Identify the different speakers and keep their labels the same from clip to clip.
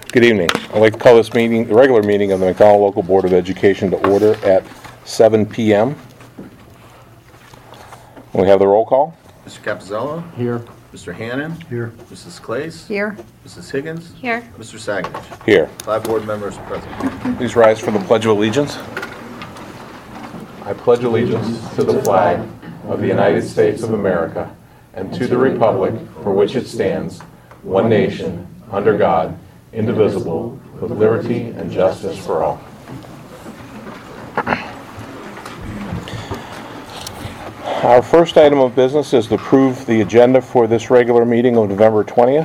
Speaker 1: Good evening. I'd like to call this meeting, the regular meeting of the McDonald Local Board of Education to order at 7 p.m. We have the roll call.
Speaker 2: Mr. Capizzello?
Speaker 3: Here.
Speaker 2: Mr. Hannan?
Speaker 3: Here.
Speaker 2: Mrs. Clace?
Speaker 4: Here.
Speaker 2: Mrs. Higgins?
Speaker 4: Here.
Speaker 2: Mr. Saganich?
Speaker 1: Here.
Speaker 2: 5 board members present.
Speaker 1: Please rise for the Pledge of Allegiance. I pledge allegiance to the flag of the United States of America and to the republic for which it stands, one nation, under God, indivisible, with liberty and justice for all. Our first item of business is to approve the agenda for this regular meeting of November 20th.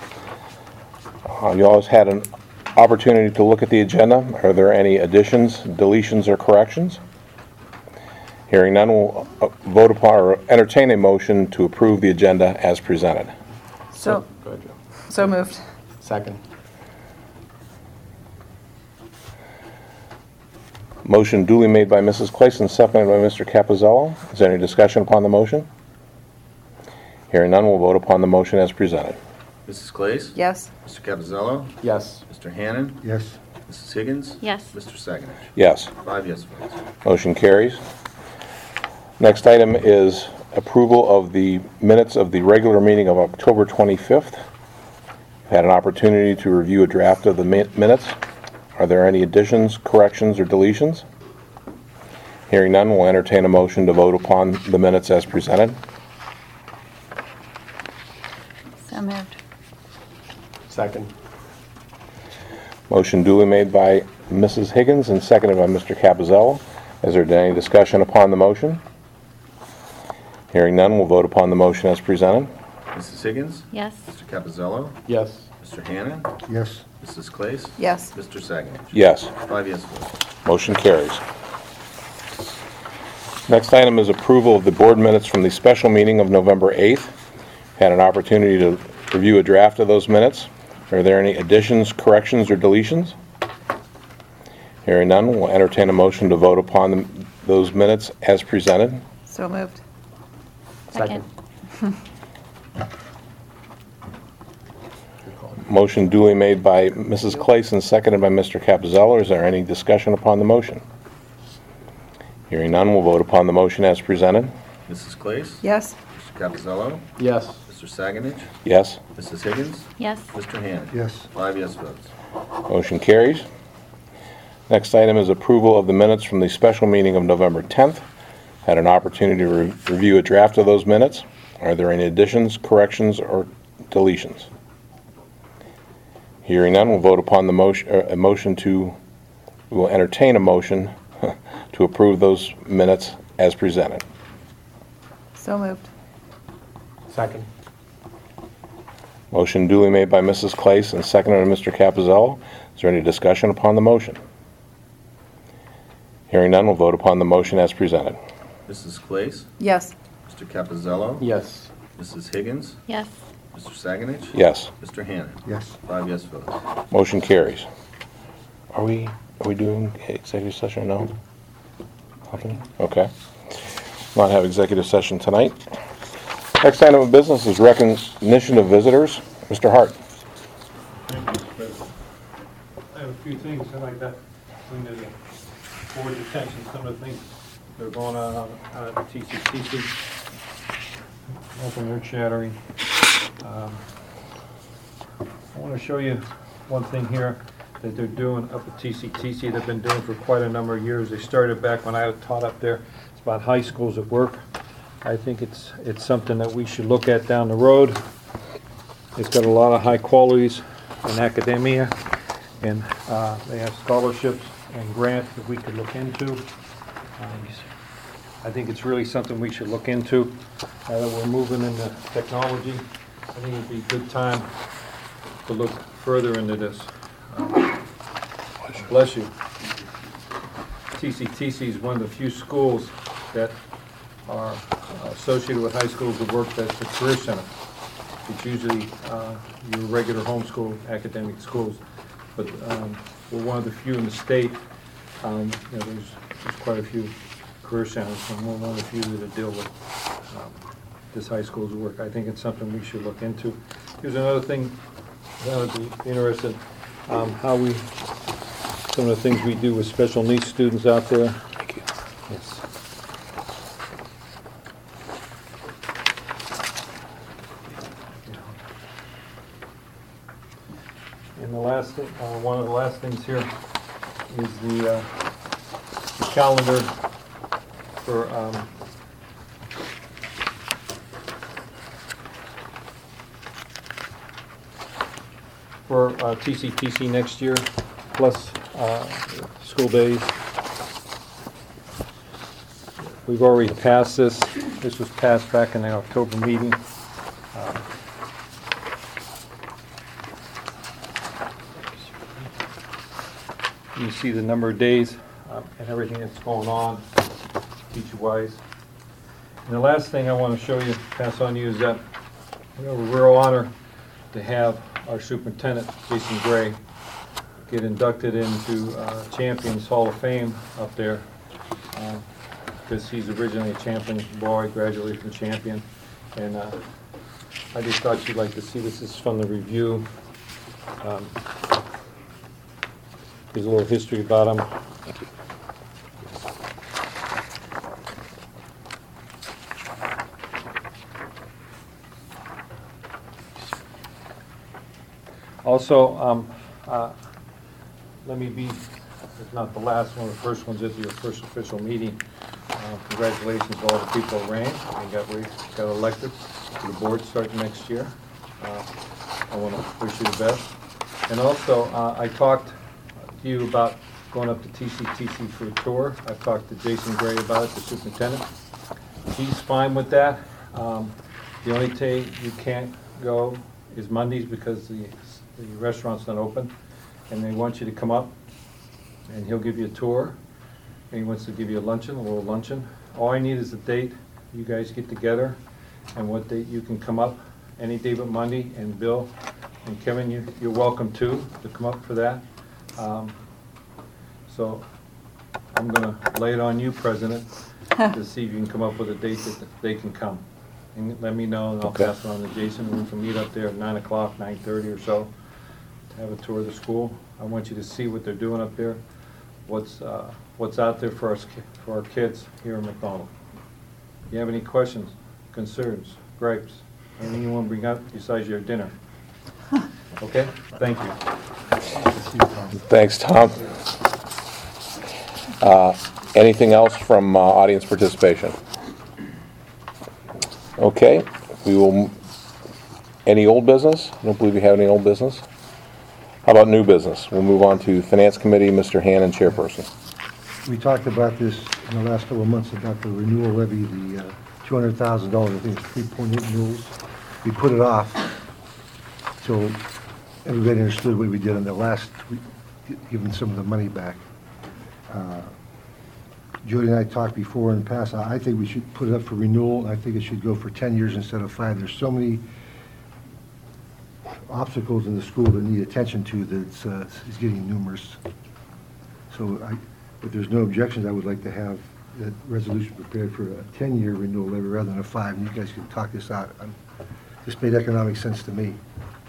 Speaker 1: You always had an opportunity to look at the agenda. Are there any additions, deletions, or corrections? Hearing none, we'll vote upon or entertain a motion to approve the agenda as presented.
Speaker 4: So
Speaker 1: Go ahead, Joe.
Speaker 4: So moved.
Speaker 3: Second.
Speaker 1: Motion duly made by Mrs. Clayson, seconded by Mr. Capizzello. Is there any discussion upon the motion? Hearing none, we'll vote upon the motion as presented.
Speaker 2: Mrs. Clace?
Speaker 4: Yes.
Speaker 2: Mr. Capizzello?
Speaker 3: Yes.
Speaker 2: Mr. Hannan?
Speaker 3: Yes.
Speaker 2: Mrs. Higgins?
Speaker 4: Yes.
Speaker 2: Mr. Saganich?
Speaker 1: Yes.
Speaker 2: 5 yes votes.
Speaker 1: Motion carries. Next item is approval of the minutes of the regular meeting of October 25th. Had an opportunity to review a draft of the minutes. Are there any additions, corrections, or deletions? Hearing none, we'll entertain a motion to vote upon the minutes as presented.
Speaker 4: So moved.
Speaker 3: Second.
Speaker 1: Motion duly made by Mrs. Higgins and seconded by Mr. Capizzello. Is there any discussion upon the motion? Hearing none, we'll vote upon the motion as presented.
Speaker 2: Mrs. Higgins?
Speaker 4: Yes.
Speaker 2: Mr. Capizzello?
Speaker 3: Yes.
Speaker 2: Mr. Hannan?
Speaker 3: Yes.
Speaker 2: Mrs. Clace?
Speaker 4: Yes.
Speaker 2: Mr. Saganich?
Speaker 1: Yes.
Speaker 2: 5 yes votes.
Speaker 1: Motion carries. Next item is approval of the board minutes from the special meeting of November 8th. Had an opportunity to review a draft of those minutes. Are there any additions, corrections, or deletions? Hearing none, we'll entertain a motion to vote upon those minutes as presented.
Speaker 4: So moved.
Speaker 3: Second.
Speaker 1: Motion duly made by Mrs. Clayson, seconded by Mr. Capizzello. Is there any discussion upon the motion? Hearing none, we'll vote upon the motion as presented.
Speaker 2: Mrs. Clace?
Speaker 4: Yes.
Speaker 2: Mr. Capizzello?
Speaker 3: Yes.
Speaker 2: Mr. Saganich?
Speaker 1: Yes.
Speaker 2: Mrs. Higgins?
Speaker 4: Yes.
Speaker 2: Mr. Hannan?
Speaker 3: Yes.
Speaker 2: 5 yes votes.
Speaker 1: Motion carries. Next item is approval of the minutes from the special meeting of November 10th. Had an opportunity to review a draft of those minutes. Are there any additions, corrections, or deletions? Hearing none, we'll vote upon the motion, we will entertain a motion to approve those minutes as presented.
Speaker 4: So moved.
Speaker 3: Second.
Speaker 1: Motion duly made by Mrs. Clace and seconded by Mr. Capizzello. Is there any discussion upon the motion? Hearing none, we'll vote upon the motion as presented.
Speaker 2: Mrs. Clace?
Speaker 4: Yes.
Speaker 2: Mr. Capizzello?
Speaker 3: Yes.
Speaker 2: Mrs. Higgins?
Speaker 4: Yes.
Speaker 2: Mr. Saganich?
Speaker 1: Yes.
Speaker 2: Mr. Hannan?
Speaker 3: Yes.
Speaker 2: 5 yes votes.
Speaker 1: Motion carries. Are we doing executive session or no? Nothing? Okay. Not have executive session tonight. Next item of business is recognition of visitors. Mr. Hart.
Speaker 5: Thank you, Mr. President. I have a few things I'd like to bring to the board's attention, some of the things that are going on at TCTC. Open air chattering. I want to show you one thing here that they're doing up at TCTC. They've been doing for quite a number of years. They started back when I taught up there. It's about high schools at work. I think it's something that we should look at down the road. It's got a lot of high qualities in academia, and they have scholarships and grants that we could look into. I think it's really something we should look into. Now that we're moving into technology, I think it'd be a good time to look further into this. Bless you. TCTC is one of the few schools that are associated with high schools that work as the career center. It's usually your regular homeschool academic schools, but we're one of the few in the state. There's quite a few career centers, and we're one of the few that deal with this high school's work. I think it's something we should look into. Here's another thing that would be interested. some of the things we do with special needs students out there.
Speaker 1: Thank you.
Speaker 5: Yes. And the last thing, one of the last things here is the calendar for TCTC next year, plus school days. We've already passed this. This was passed back in the October meeting. You see the number of days and everything that's going on teacher-wise. And the last thing I want to show you, pass on to you, is that we have a real honor to have our superintendent, Jason Gray, get inducted into Champions Hall of Fame up there, because he's originally a Champion boy, graduated from Champion. And I just thought you'd like to see this. This is from the review. There's a little history about him.
Speaker 1: Thank you.
Speaker 5: Also, let me be, if not the last one, the first one's at your first official meeting. Congratulations to all the people who ran and got elected to the board starting next year. I want to wish you the best. And also, I talked to you about going up to TCTC for a tour. I've talked to Jason Gray about it, the superintendent. He's fine with that. The only day you can't go is Mondays because the restaurant's not open, and they want you to come up, and he'll give you a tour, and he wants to give you a little luncheon. All I need is a date. You guys get together, and what date you can come up, any day but Monday, and Bill and Kevin, you're welcome too, to come up for that. So I'm gonna lay it on you, President, to see if you can come up with a date that they can come. And let me know, and I'll
Speaker 1: Okay.
Speaker 5: pass it on to Jason, and we can meet up there at 9 o'clock, 9:30 or so, to have a tour of the school. I want you to see what they're doing up there, what's out there for our kids here in McDonald. If you have any questions, concerns, gripes, anything you want to bring up besides your dinner? Okay? Thank you.
Speaker 1: Thanks, Tom. Anything else from audience participation? Okay, any old business? I don't believe we have any old business. How about new business? We'll move on to Finance Committee, Mr. Hannon, Chairperson.
Speaker 6: We talked about this in the last couple of months about the renewal levy, the $200,000, I think it's 3.8 mills. We put it off till everybody understood what we did on the last, giving some of the money back. Jody and I talked before in the past, I think we should put it up for renewal. I think it should go for 10 years instead of 5. There's so many obstacles in the school that need attention to that it's getting numerous. So if there's no objections, I would like to have that resolution prepared for a 10-year renewal levy rather than a 5, and you guys can talk this out. This made economic sense to me.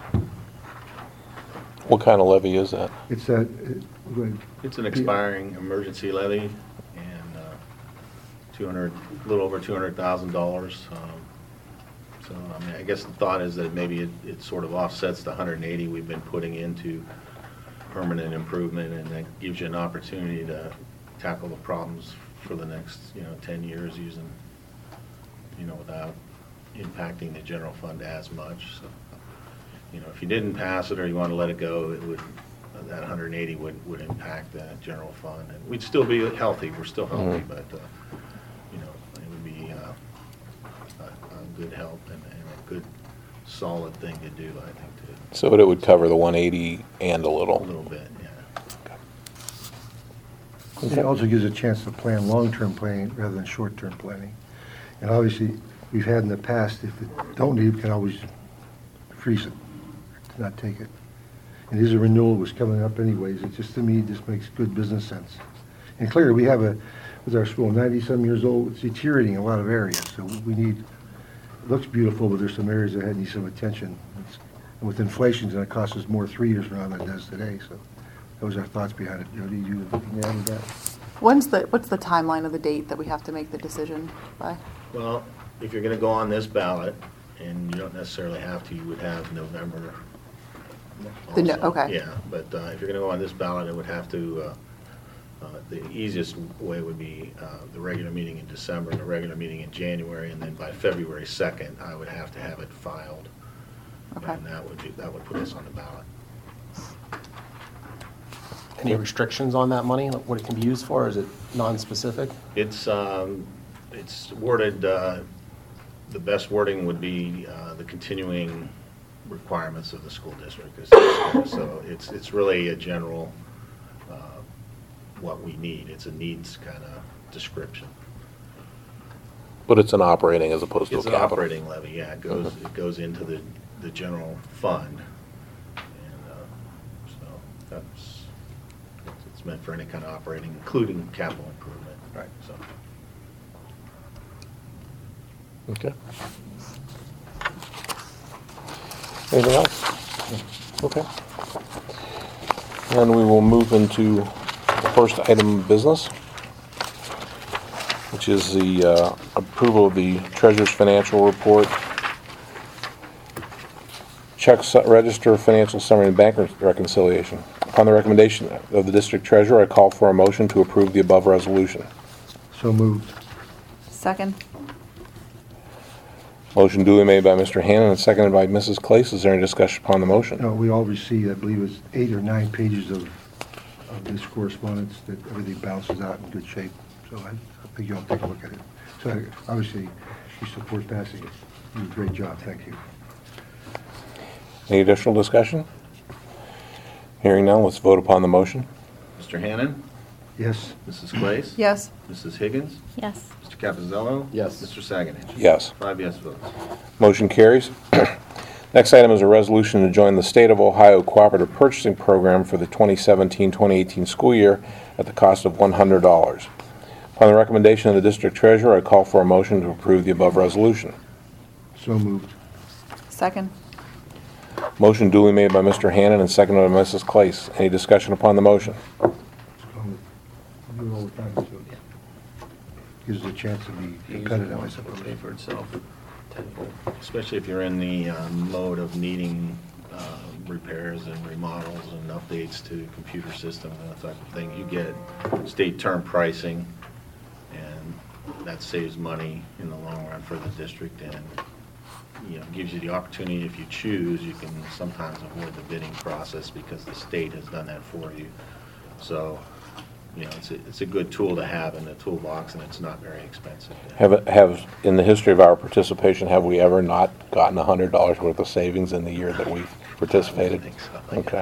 Speaker 1: What kind of levy is that?
Speaker 6: It's that,
Speaker 2: It's an expiring emergency levy and a little over $200,000. So, I mean, I guess the thought is that maybe it sort of offsets the 180 we've been putting into permanent improvement, and that gives you an opportunity to tackle the problems for the next, 10 years using, without impacting the general fund as much. So, if you didn't pass it or you want to let it go, that 180 would impact the general fund, and we'd still be healthy. We're still healthy, but it would be a good help and a good solid thing to do, I think.
Speaker 1: So it would cover the 180 and a
Speaker 2: A
Speaker 1: little.
Speaker 2: little bit, yeah.
Speaker 6: it also gives a chance to plan long-term planning rather than short-term planning. And obviously, we've had in the past, if it don't need, we can always freeze it, not take it. And his renewal was coming up anyways. It just, to me, just makes good business sense. And clearly, we have with our school, 90-some years old, it's deteriorating in a lot of areas. So we need, it looks beautiful, but there's some areas that need some attention. And with inflation, it's gonna cost us more 3 years from now than it does today, so those are our thoughts behind it. Jody, you looking at that?
Speaker 4: What's the timeline of the date that we have to make the decision by?
Speaker 2: Well, if you're gonna go on this ballot, and you don't necessarily have to, you would have November. also.
Speaker 4: Okay.
Speaker 2: Yeah, but if you're gonna go on this ballot, it would have to, the easiest way would be the regular meeting in December, and the regular meeting in January, and then by February 2nd, I would have to have it filed.
Speaker 4: Okay.
Speaker 2: And that would put us on the ballot.
Speaker 3: Any restrictions on that money, like what it can be used for? Is it non-specific?
Speaker 2: It's worded, the best wording would be the continuing requirements of the school district. So it's really a general, what we need. It's a needs kind of description.
Speaker 1: But it's an operating as opposed to a
Speaker 2: It's an
Speaker 1: capital.
Speaker 2: operating levy, yeah. It goes into the general fund. And so it's meant for any kind of operating, including capital improvement.
Speaker 3: Right.
Speaker 2: So.
Speaker 1: Okay. Anything else? Okay. Then we will move into the first item of business, which is the approval of the treasurer's financial report, check register, financial summary, and bank reconciliation. Upon the recommendation of the district treasurer, I call for a motion to approve the above resolution.
Speaker 6: So moved.
Speaker 4: Second?
Speaker 1: Motion duly made by Mr. Hannon and seconded by Mrs. Clace. Is there any discussion upon the motion?
Speaker 6: No, we all received, I believe it was 8 or 9 pages of this correspondence that everything balances out in good shape. So I think you all take a look at it. So obviously, we support passing it. You did a great job, thank you.
Speaker 1: Any additional discussion? Hearing none, let's vote upon the motion.
Speaker 2: Mr. Hannon?
Speaker 6: Yes,
Speaker 2: Mrs. Clace?
Speaker 4: Yes.
Speaker 2: Mrs. Higgins?
Speaker 4: Yes.
Speaker 2: Mr. Capizzello?
Speaker 3: Yes.
Speaker 2: Mr. Saganich?
Speaker 1: Yes.
Speaker 2: 5 yes votes.
Speaker 1: Motion carries. Next item is a resolution to join the State of Ohio Cooperative Purchasing Program for the 2017-2018 school year at the cost of $100. Upon the recommendation of the district treasurer, I call for a motion to approve the above resolution.
Speaker 6: so moved.
Speaker 4: Second?
Speaker 1: Motion duly made by Mr. Hannon and seconded by Mrs. Clace. Any discussion upon the motion?
Speaker 6: Do it all the time, so gives us a chance to be competitive, I suppose.
Speaker 3: Pay for itself tenfold.
Speaker 2: Especially if you're in the mode of needing repairs and remodels and updates to computer systems and that type of thing. You get state term pricing, and that saves money in the long run for the district, and gives you the opportunity, if you choose, you can sometimes avoid the bidding process because the state has done that for you. So, it's a good tool to have in the toolbox, and it's not very expensive.
Speaker 1: Have in the history of our participation, have we ever not gotten $100 worth of savings in the year that we've participated?
Speaker 2: I think so.
Speaker 1: Okay.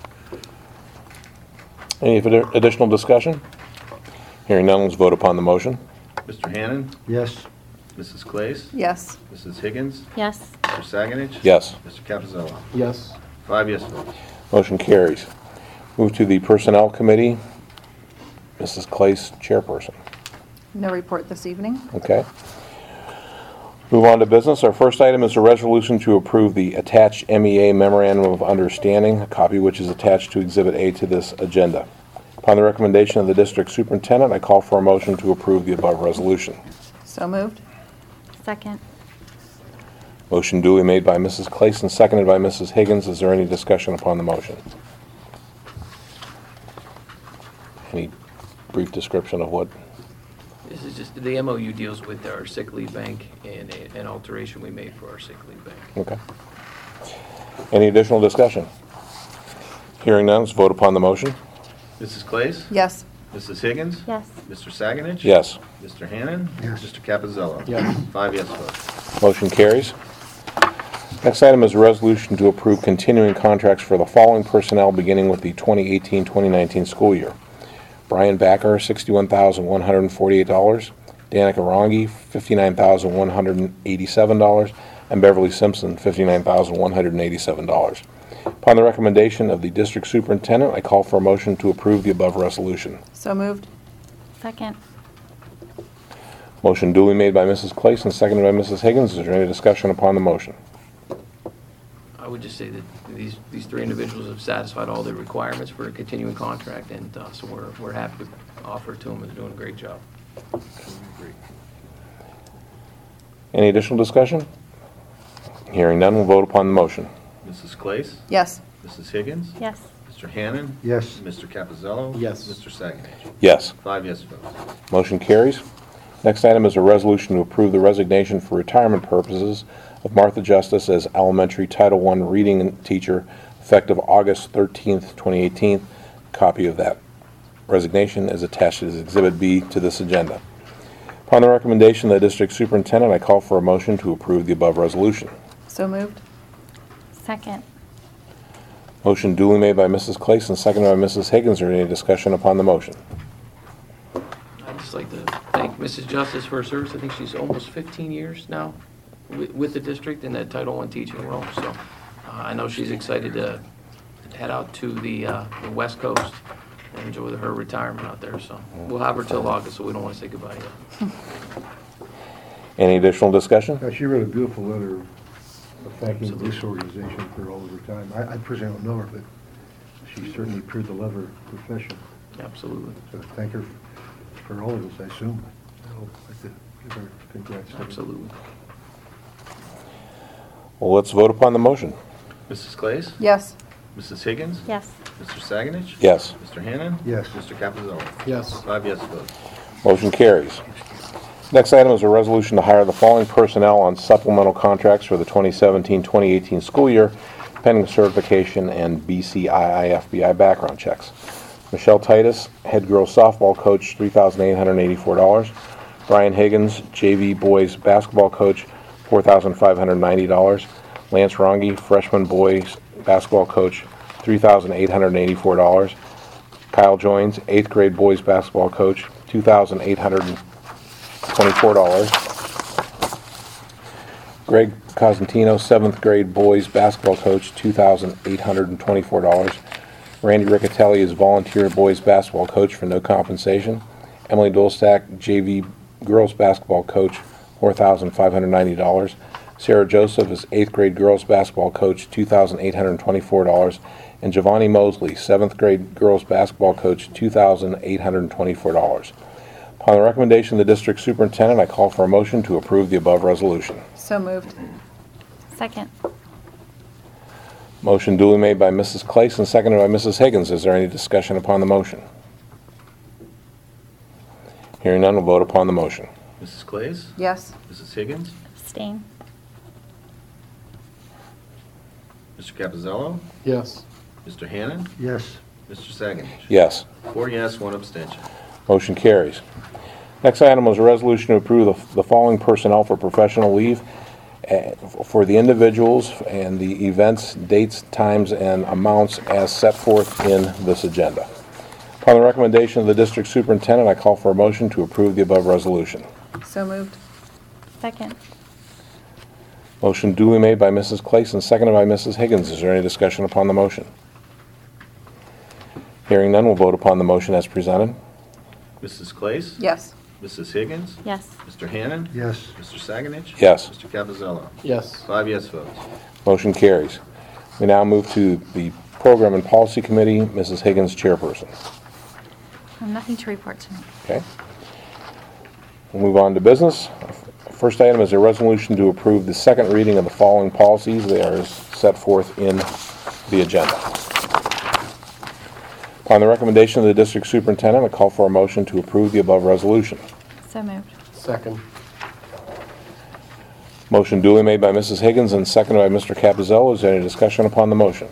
Speaker 1: Any additional discussion? Hearing none, let's vote upon the motion.
Speaker 2: Mr. Hannon?
Speaker 6: Yes,
Speaker 2: Mrs. Clace?
Speaker 4: Yes.
Speaker 2: Mrs. Higgins?
Speaker 7: Yes.
Speaker 2: Mr. Saganich?
Speaker 1: Yes.
Speaker 2: Mr. Capizzello?
Speaker 3: Yes.
Speaker 2: 5 yes votes.
Speaker 1: Motion carries. Move to the Personnel Committee. Mrs. Clace, chairperson.
Speaker 4: No report this evening?
Speaker 1: Okay. Move on to business. Our first item is a resolution to approve the attached MEA Memorandum of Understanding, a copy of which is attached to Exhibit A to this agenda. Upon the recommendation of the district superintendent, I call for a motion to approve the above resolution.
Speaker 4: So moved?
Speaker 7: Second.
Speaker 1: Motion duly made by Mrs. Clace and seconded by Mrs. Higgins. Is there any discussion upon the motion? Any brief description of what?
Speaker 8: This is just, the MOU deals with our sick leave bank and an alteration we made for our sick leave bank.
Speaker 1: Okay. Any additional discussion? Hearing none, let's vote upon the motion.
Speaker 2: Mrs. Clace?
Speaker 4: Yes.
Speaker 2: Mrs. Higgins?
Speaker 7: Yes.
Speaker 2: Mr. Saganich?
Speaker 1: Yes.
Speaker 2: Mr. Hannon?
Speaker 6: Yes.
Speaker 2: Mr. Capizzello?
Speaker 3: Yes.
Speaker 2: 5 yes votes.
Speaker 1: Motion carries. Next item is a resolution to approve continuing contracts for the following personnel beginning with the 2018-2019 school year. Brian Backer, $61,148. Danica Rongi, $59,187. And Beverly Simpson, $59,187. Upon the recommendation of the district superintendent, I call for a motion to approve the above resolution.
Speaker 4: So moved?
Speaker 7: Second.
Speaker 1: Motion duly made by Mrs. Clace and seconded by Mrs. Higgins. Is there any discussion upon the motion?
Speaker 8: I I would just say that these three individuals have satisfied all their requirements for a continuing contract, and so we're happy to offer it to them, and they're doing a great job.
Speaker 1: Any additional discussion? Hearing none, we'll vote upon the motion.
Speaker 2: Mrs. Clace?
Speaker 4: Yes.
Speaker 2: Mrs. Higgins?
Speaker 7: Yes.
Speaker 2: Mr. Hannan?
Speaker 6: Yes.
Speaker 2: Mr. Capizzello?
Speaker 3: Yes.
Speaker 2: Mr. Saganich?
Speaker 1: Yes.
Speaker 2: 5 yes votes.
Speaker 1: Motion carries. Next item is a resolution to approve the resignation for retirement purposes of Martha Justice as elementary Title I reading teacher effective August 13th, 2018. Copy of that resignation is attached as Exhibit B to this agenda. Upon the recommendation of the district superintendent, I call for a motion to approve the above resolution.
Speaker 4: So moved?
Speaker 7: Second.
Speaker 1: Motion duly made by Mrs. Claes and seconded by Mrs. Higgins. Is there any discussion upon the motion?
Speaker 8: I'd just like to thank Mrs. Justice for her service. I think she's almost 15 years now with the district in that Title I teaching role. So I know she's excited to head out to the West Coast and enjoy her retirement out there. So we'll have her till August, so we don't want to say goodbye yet.
Speaker 1: Any additional discussion?
Speaker 6: She wrote a beautiful letter of thanking this organization for all of her time. I personally don't know her, but she certainly appeared to love her profession.
Speaker 8: Absolutely.
Speaker 6: So thank her for all of us, I assume. I'd like to give her congrats.
Speaker 8: Absolutely.
Speaker 1: Well, let's vote upon the motion.
Speaker 2: Mrs. Clace?
Speaker 4: Yes.
Speaker 2: Mrs. Higgins?
Speaker 7: Yes.
Speaker 2: Mr. Saganich?
Speaker 1: Yes.
Speaker 2: Mr. Hannan?
Speaker 6: Yes.
Speaker 2: Mr. Capizzello?
Speaker 3: Yes.
Speaker 2: 5 yes votes.
Speaker 1: Motion carries. Next item is a resolution to hire the following personnel on supplemental contracts for the 2017-2018 school year, pending certification and BCII FBI background checks. Michelle Titus, head girls softball coach, $3,884. Brian Higgins, JV boys basketball coach, $4,590. Lance Rongi, freshman boys basketball coach, $3,884. Kyle Joins, 8th grade boys basketball coach, $2,824. Greg Cosentino, 7th grade boys basketball coach, $2,824. Randy Riccatelli is volunteer boys basketball coach for no compensation. Emily Dolstack, JV girls basketball coach, $4,590. Sarah Joseph is 8th grade girls basketball coach, $2,824. And Giovanni Mosley, 7th grade girls basketball coach, $2,824. Upon the recommendation of the district superintendent, I call for a motion to approve the above resolution.
Speaker 4: So moved?
Speaker 7: Second.
Speaker 1: Motion duly made by Mrs. Claes and seconded by Mrs. Higgins. Is there any discussion upon the motion? Hearing none, we'll vote upon the motion.
Speaker 2: Mrs. Clace?
Speaker 4: Yes.
Speaker 2: Mrs. Higgins?
Speaker 7: Abstain.
Speaker 2: Mr. Capizzello?
Speaker 3: Yes.
Speaker 2: Mr. Hannan?
Speaker 6: Yes.
Speaker 2: Mr. Saganich?
Speaker 1: Yes.
Speaker 2: 4 yes, 1 abstention.
Speaker 1: Motion carries. Next item was a resolution to approve the following personnel for professional leave for the individuals and the events, dates, times, and amounts as set forth in this agenda. Upon the recommendation of the district superintendent, I call for a motion to approve the above resolution.
Speaker 4: So moved?
Speaker 7: Second.
Speaker 1: Motion duly made by Mrs. Claes and seconded by Mrs. Higgins. Is there any discussion upon the motion? Hearing none, we'll vote upon the motion as presented.
Speaker 2: Mrs. Clace?
Speaker 4: Yes.
Speaker 2: Mrs. Higgins?
Speaker 7: Yes.
Speaker 2: Mr. Hannan?
Speaker 6: Yes.
Speaker 2: Mr. Saganich?
Speaker 1: Yes.
Speaker 2: Mr. Capizzello?
Speaker 3: Yes.
Speaker 2: 5 yes votes.
Speaker 1: Motion carries. We now move to the Program and Policy Committee. Mrs. Higgins, chairperson.
Speaker 7: Nothing to report tonight.
Speaker 1: Okay. We'll move on to business. First item is a resolution to approve the second reading of the following policies. They are as set forth in the agenda. Upon the recommendation of the district superintendent, I call for a motion to approve the above resolution.
Speaker 7: So moved.
Speaker 3: Second.
Speaker 1: Motion duly made by Mrs. Higgins and seconded by Mr. Capizzello. Is there any discussion upon the motion?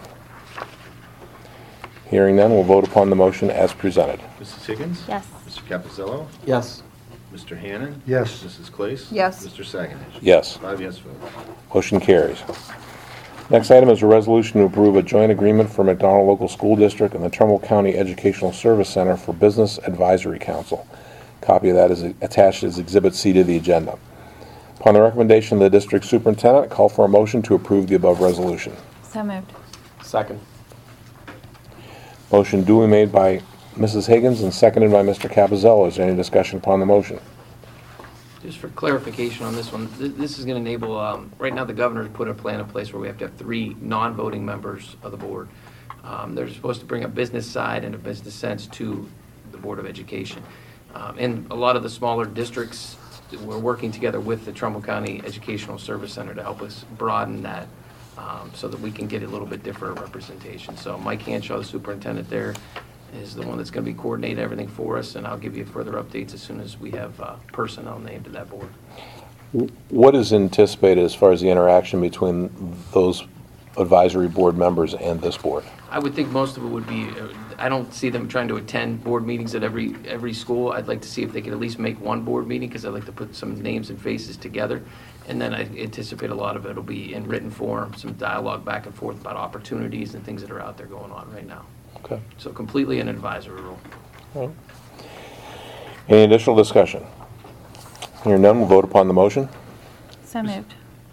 Speaker 1: Hearing none, we'll vote upon the motion as presented.
Speaker 2: Mrs. Higgins?
Speaker 7: Yes.
Speaker 2: Mr. Capizzello?
Speaker 3: Yes.
Speaker 2: Mr. Hannan?
Speaker 6: Yes.
Speaker 2: Mrs. Clace?
Speaker 4: Yes.
Speaker 2: Mr. Saganich?
Speaker 1: Yes.
Speaker 2: 5 yes votes.
Speaker 1: Motion carries. Next item is a resolution to approve a joint agreement for McDonald Local School District and the Trumbull County Educational Service Center for Business Advisory Council. Copy of that is attached as Exhibit C to the agenda. Upon the recommendation of the district superintendent, I call for a motion to approve the above resolution.
Speaker 7: So moved.
Speaker 3: Second.
Speaker 1: Motion duly made by Mrs. Higgins and seconded by Mr. Capizzello. Is there any discussion upon the motion?
Speaker 8: Just for clarification on this one, this is going to enable, right now the governor's put a plan in place where we have to have 3 non-voting members of the board. They're supposed to bring a business side and a business sense to the Board of Education. In a lot of the smaller districts, we're working together with the Trumbull County Educational Service Center to help us broaden that so that we can get a little bit different representation. So Mike Hanshaw, the superintendent there, is the one that's going to be coordinating everything for us, and I'll give you further updates as soon as we have personnel named to that board.
Speaker 1: What is anticipated as far as the interaction between those advisory board members and this board?
Speaker 8: I would think most of it would be, I don't see them trying to attend board meetings at every school. I'd like to see if they could at least make one board meeting, because I'd like to put some names and faces together. And then I anticipate a lot of it will be in written form, some dialogue back and forth about opportunities and things that are out there going on right now.
Speaker 1: Okay.
Speaker 8: So completely an advisory role.
Speaker 1: All right. Any additional discussion? Hearing none, we'll vote upon the motion.
Speaker 7: So moved.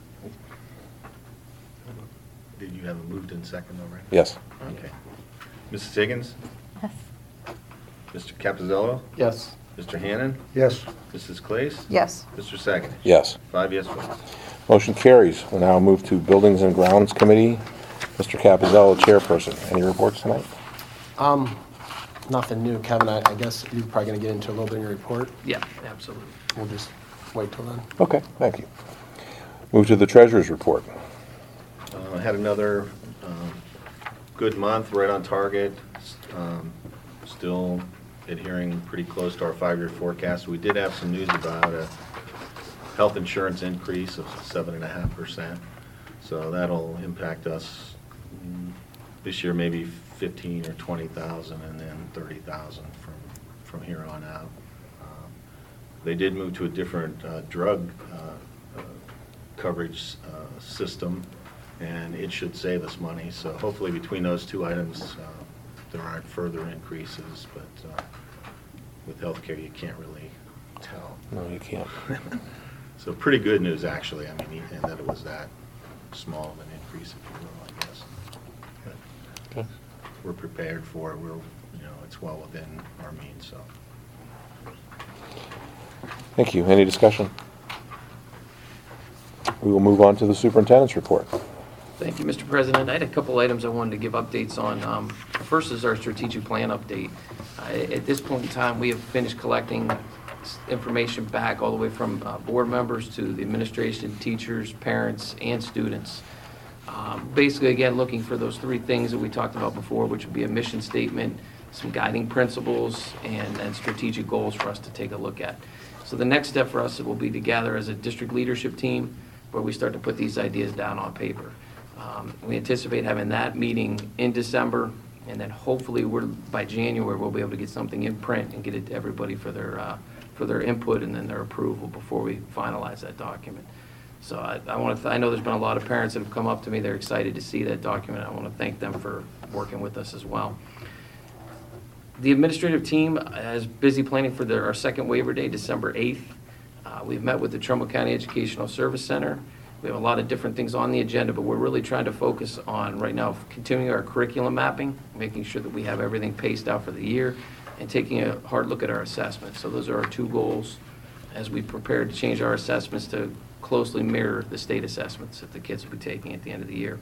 Speaker 2: Did you have a moved and second already?
Speaker 1: Yes.
Speaker 2: Okay. Mrs. Higgins?
Speaker 7: Yes.
Speaker 2: Mr. Capizzello?
Speaker 3: Yes.
Speaker 2: Mr. Hannan?
Speaker 6: Yes,
Speaker 2: Mrs. Clace?
Speaker 4: Yes.
Speaker 2: Mr. Sagan?
Speaker 1: Yes.
Speaker 2: 5 yes votes.
Speaker 1: Motion carries. We'll now move to Buildings and Grounds Committee. Mr. Capizzello, chairperson. Any reports tonight?
Speaker 3: Nothing new, Kevin. I guess you're probably going to get into a little bit in your report.
Speaker 8: Yeah, absolutely.
Speaker 3: We'll just wait till then.
Speaker 1: Okay, thank you. Move to the treasurer's report.
Speaker 2: I had another good month, right on target. Still adhering pretty close to our 5-year forecast. We did have some news about a health insurance increase of 7.5%. So that'll impact us this year, maybe 15 or 20,000, and then 30,000 from here on out. They did move to a different drug coverage system, and it should save us money. So hopefully between those 2 items, there aren't further increases, but with healthcare, you can't really tell.
Speaker 1: No, you can't.
Speaker 2: So pretty good news, actually. I mean, and that it was that small of an increase, if you will, I guess. But
Speaker 1: Okay.
Speaker 2: we're prepared for it. It's well within our means, so.
Speaker 1: Thank you. Any discussion? We will move on to the superintendent's report.
Speaker 8: Thank you, Mr. President. I had a couple items I wanted to give updates on. First is our strategic plan update. At this point in time, we have finished collecting information back all the way from board members to the administration, teachers, parents, and students. Basically, again, looking for those 3 things that we talked about before, which would be a mission statement, some guiding principles, and then strategic goals for us to take a look at. So the next step for us will be to gather as a district leadership team where we start to put these ideas down on paper. We anticipate having that meeting in December, and then hopefully by January we'll be able to get something in print and get it to everybody for their input and then their approval before we finalize that document. So I know there's been a lot of parents that have come up to me. They're excited to see that document. I want to thank them for working with us as well. The administrative team is busy planning for our second waiver day, December 8th. We've met with the Trumbull County Educational Service Center. We have a lot of different things on the agenda, but we're really trying to focus on, right now, continuing our curriculum mapping, making sure that we have everything paced out for the year, and taking a hard look at our assessments. So those are our 2 goals as we prepare to change our assessments to closely mirror the state assessments that the kids will be taking at the end of the year.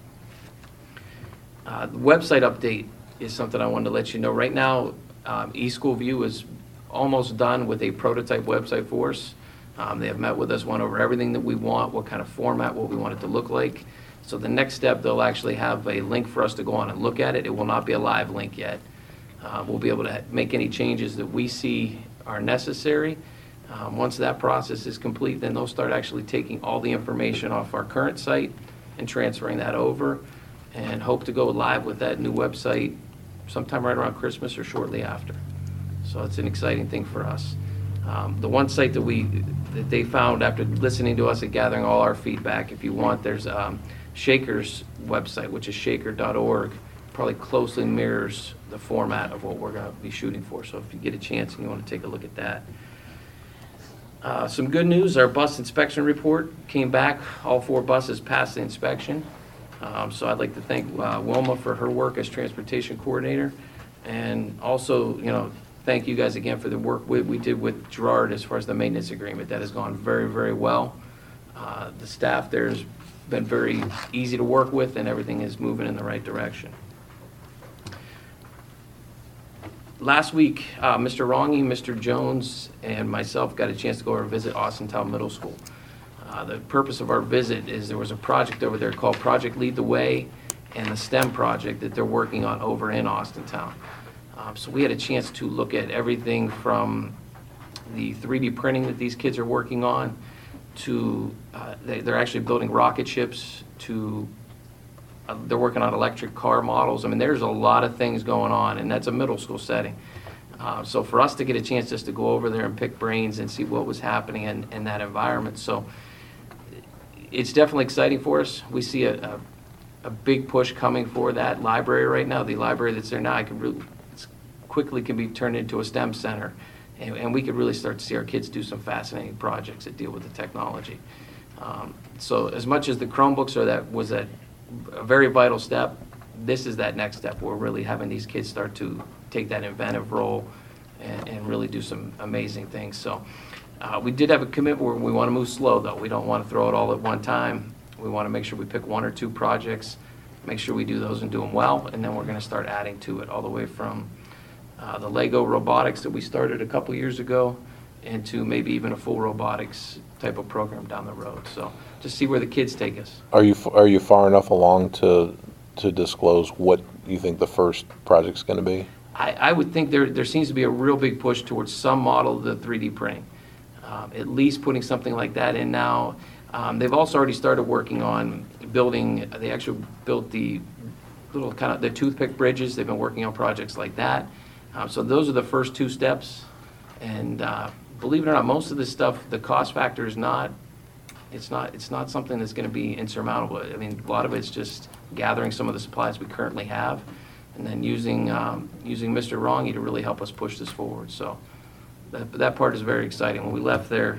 Speaker 8: The website update is something I wanted to let you know. Right now, eSchoolView is almost done with a prototype website for us. They have met with us, went over everything that we want, what kind of format, what we want it to look like. So the next step, they'll actually have a link for us to go on and look at it. It will not be a live link yet. We'll be able to make any changes that we see are necessary. Once that process is complete, then they'll start actually taking all the information off our current site and transferring that over, and hope to go live with that new website sometime right around Christmas or shortly after. So it's an exciting thing for us. The one site that they found after listening to us and gathering all our feedback, if you want, there's Shaker's website, which is shaker.org. Probably closely mirrors the format of what we're going to be shooting for. So if you get a chance and you want to take a look at that. Some good news, our bus inspection report came back. All 4 buses passed the inspection. So I'd like to thank Wilma for her work as transportation coordinator. And also, thank you guys again for the work we did with Gerard as far as the maintenance agreement. That has gone very, very well. The staff there has been very easy to work with, and everything is moving in the right direction. Last week, Mr. Rongi, Mr. Jones, and myself got a chance to go over and visit Austintown Middle School. The purpose of our visit is there was a project over there called Project Lead the Way and the STEM project that they're working on over in Austintown. So we had a chance to look at everything from the 3D printing that these kids are working on to they're actually building rocket ships to they're working on electric car models. I mean, there's a lot of things going on, and that's a middle school setting. So for us to get a chance just to go over there and pick brains and see what was happening in that environment. So it's definitely exciting for us. We see a big push coming for that library right now. The library that's there now quickly can be turned into a STEM center. And we could really start to see our kids do some fascinating projects that deal with the technology. So as much as the Chromebooks was a very vital step, this is that next step. We're really having these kids start to take that inventive role and really do some amazing things. So we did have a commitment where we want to move slow, though. We don't want to throw it all at one time. We want to make sure we pick 1 or 2 projects, make sure we do those and do them well, and then we're going to start adding to it all the way from the Lego robotics that we started a couple years ago into maybe even a full robotics type of program down the road. So just see where the kids take us.
Speaker 1: Are you far enough along to disclose what you think the first project's going to be?
Speaker 8: I would think there seems to be a real big push towards some model of the 3D printing. At least putting something like that in now. They've also already started working on building, they actually built the little kind of the toothpick bridges. They've been working on projects like that. So those are the first 2 steps. And believe it or not, most of this stuff, the cost factor is not, it's not something that's going to be insurmountable. I mean, a lot of it's just gathering some of the supplies we currently have and then using Mr. Rongi to really help us push this forward. So that part is very exciting. When we left there,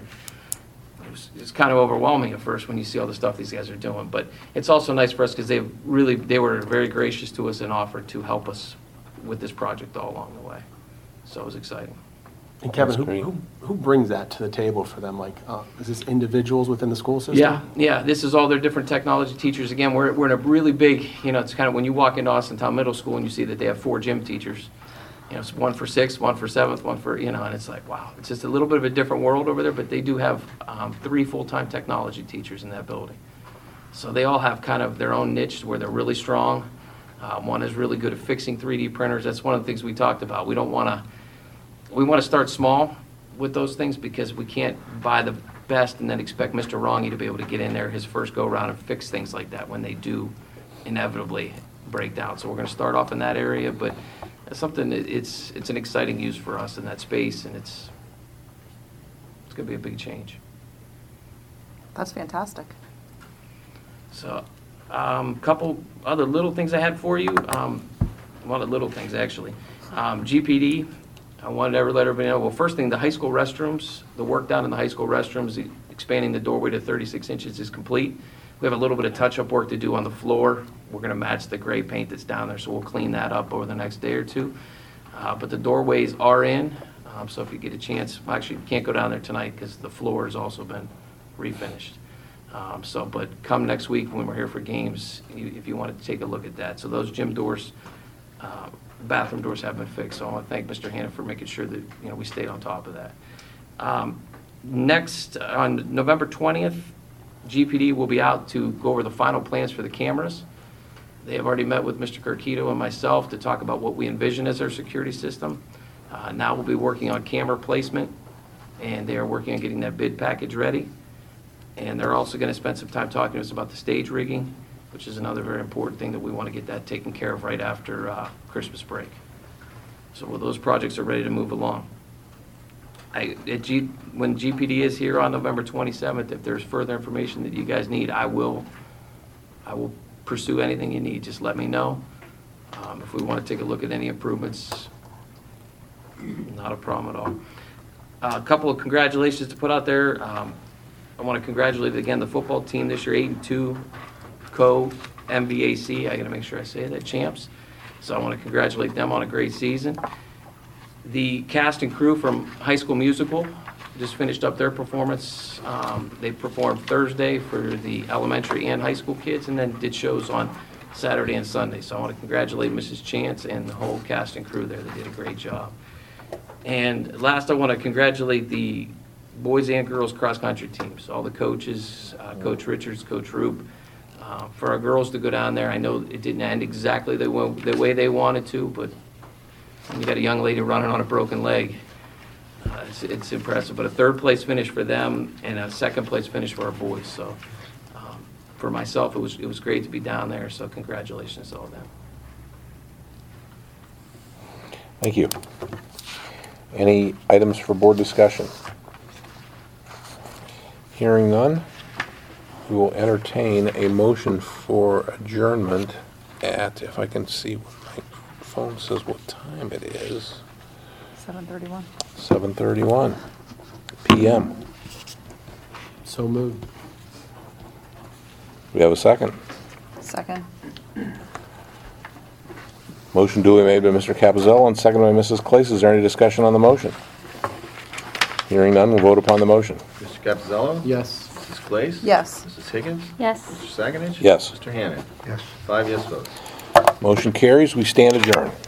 Speaker 8: it's kind of overwhelming at first when you see all the stuff these guys are doing. But it's also nice for us because they were very gracious to us and offered to help us with this project all along the way. So it was exciting.
Speaker 3: And Kevin,
Speaker 1: That's great.
Speaker 3: who brings that to the table for them? Like, is this individuals within the school system?
Speaker 8: Yeah. This is all their different technology teachers. Again, we're in a really big, it's kind of when you walk into Austintown Middle School and you see that they have 4 gym teachers. It's 1 for 6th, 1 for 7th, 1 for, and it's like, wow. It's just a little bit of a different world over there, but they do have 3 full-time technology teachers in that building. So they all have kind of their own niche where they're really strong. One is really good at fixing 3D printers. That's one of the things we talked about. We want to start small with those things because we can't buy the best and then expect Mr. Rongi to be able to get in there his first go-around and fix things like that when they do inevitably break down. So we're going to start off in that area, but it's something, it's an exciting use for us in that space, and it's going to be a big change.
Speaker 4: That's fantastic.
Speaker 8: So, couple other little things I had for you. A lot of little things, actually. GPD, I wanted to let everybody know. Well, first thing, the high school restrooms, the work down in the high school restrooms, expanding the doorway to 36 inches is complete. We have a little bit of touch-up work to do on the floor. We're going to match the gray paint that's down there, so we'll clean that up over the next day or 2. But the doorways are in, so if you get a chance, actually, you can't go down there tonight because the floor has also been refinished. But come next week when we're here for games, if you wanted to take a look at that. So those gym doors, bathroom doors have been fixed. So I want to thank Mr. Hanna for making sure that we stayed on top of that. Next, on November 20th, GPD will be out to go over the final plans for the cameras. They have already met with Mr. Kirkito and myself to talk about what we envision as our security system. Now we'll be working on camera placement, and they are working on getting that bid package ready. And they're also going to spend some time talking to us about the stage rigging, which is another very important thing that we want to get that taken care of right after Christmas break. So those projects are ready to move along. When GPD is here on November 27th, if there's further information that you guys need, I will pursue anything you need. Just let me know. If we want to take a look at any improvements, not a problem at all. A couple of congratulations to put out there. I want to congratulate again the football team this year, 8-2 co-MVAC. I got to make sure I say that, champs. So I want to congratulate them on a great season. The cast and crew from High School Musical just finished up their performance. They performed Thursday for the elementary and high school kids, and then did shows on Saturday and Sunday. So I want to congratulate Mrs. Chance and the whole cast and crew there. They did a great job. And last, I want to congratulate the boys and girls cross-country teams, all the coaches, Coach Richards, Coach Roop. For our girls to go down there, I know it didn't end exactly the way they wanted to, but when you got a young lady running on a broken leg, it's impressive. But a third-place finish for them and a second-place finish for our boys. So for myself, it was great to be down there, so congratulations to all of them.
Speaker 1: Thank you. Any items for board discussion? Hearing none, we will entertain a motion for adjournment at, if I can see what my phone says what time it is,
Speaker 4: 7:31.
Speaker 1: 7:31 PM.
Speaker 3: So moved.
Speaker 1: We have a second.
Speaker 4: Second.
Speaker 1: Motion duly made by Mr. Capizell and seconded by Mrs. Clace. Is there any discussion on the motion? Hearing none, we'll vote upon the motion.
Speaker 2: Mr. Capizzello?
Speaker 3: Yes.
Speaker 2: Mrs. Clace?
Speaker 4: Yes.
Speaker 2: Mrs. Higgins?
Speaker 7: Yes.
Speaker 2: Mr. Saganich?
Speaker 1: Yes.
Speaker 2: Mr. Hannan?
Speaker 6: Yes.
Speaker 2: 5 yes votes.
Speaker 1: Motion carries. We stand adjourned.